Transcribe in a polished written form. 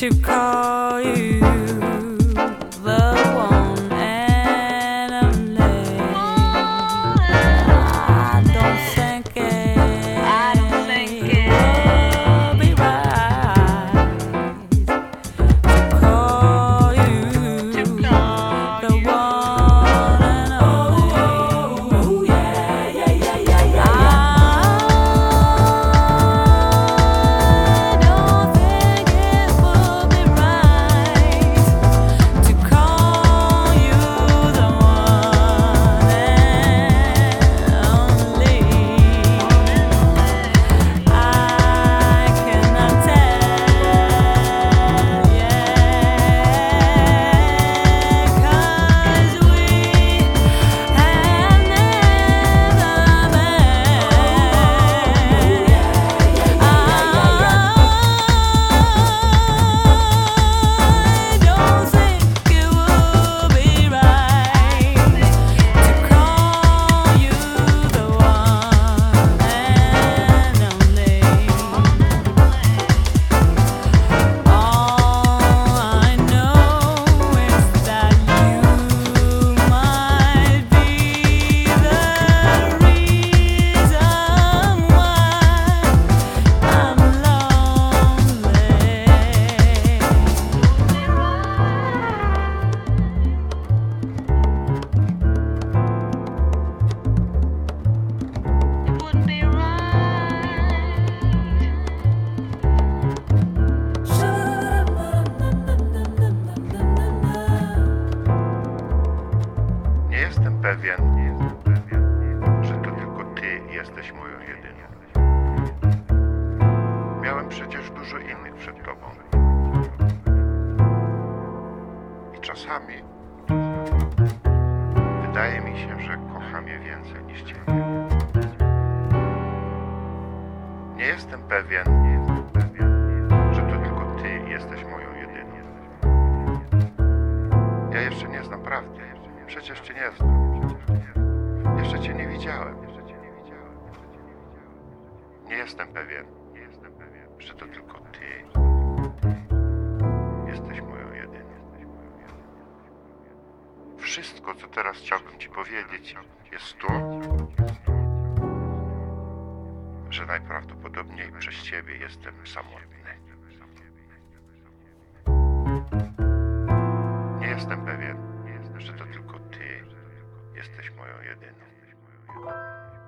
to call you the one and only. I don't think it will be right to call you the one and only. Nie jestem pewien, że to tylko ty jesteś moją jedyną. Miałem przecież dużo innych przed tobą. I czasami wydaje mi się, że kocham je więcej niż ciebie. Nie jestem pewien, że to tylko ty jesteś moją jedyną. Ja jeszcze nie znam prawdy. Przecież cię nie znam. Jeszcze cię nie widziałem. Nie jestem pewien, że to tylko ty jesteś moją jedyną. Wszystko, co teraz chciałbym ci powiedzieć, jest to, że najprawdopodobniej przez ciebie jestem samotny. Nie jestem pewien, że to tylko ty jesteś moją jedyną.